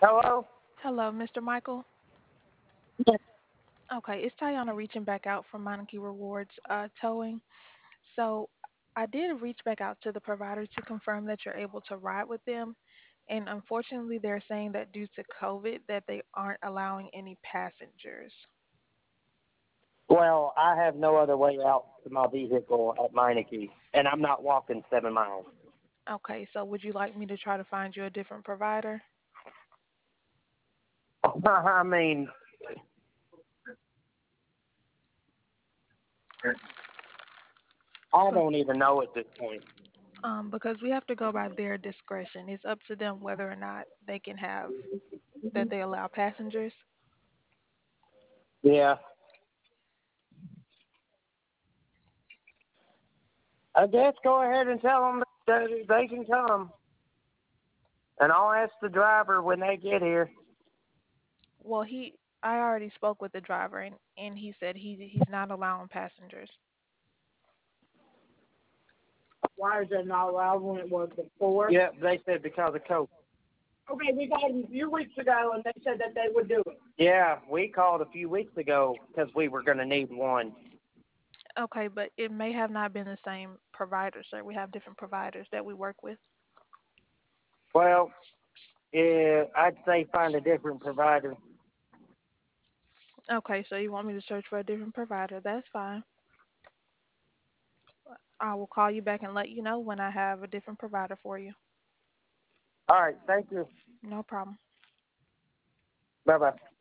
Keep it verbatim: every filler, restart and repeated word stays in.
Hello? Hello, mister Michael. Yes. Okay, it's Tayana reaching back out from Monarchy Rewards uh, Towing. So I did reach back out to the provider to confirm that you're able to ride with them. And unfortunately, they're saying that due to COVID, that they aren't allowing any passengers. Well, I have no other way out to my vehicle at Meineke, and I'm not walking seven miles. Okay, so would you like me to try to find you a different provider? I mean, I So, don't even know at this point. um, because we have to go by their discretion. It's up to them whether or not they can have that they allow passengers. Yeah. I guess go ahead and tell them that they can come, and I'll ask the driver when they get here. Well, he I already spoke with the driver and, and he said he he's not allowing passengers. Why is that not allowed when it was before? Yep, they said because of COVID. Okay, we got them a few weeks ago, and they said that they would do it. Yeah, we called a few weeks ago because we were going to need one. Okay, but it may have not been the same provider, sir. We have different providers that we work with. Well, yeah, I'd say find a different provider. Okay, so you want me to search for a different provider? That's fine. I will call you back and let you know when I have a different provider for you. All right, thank you. No problem. Bye bye.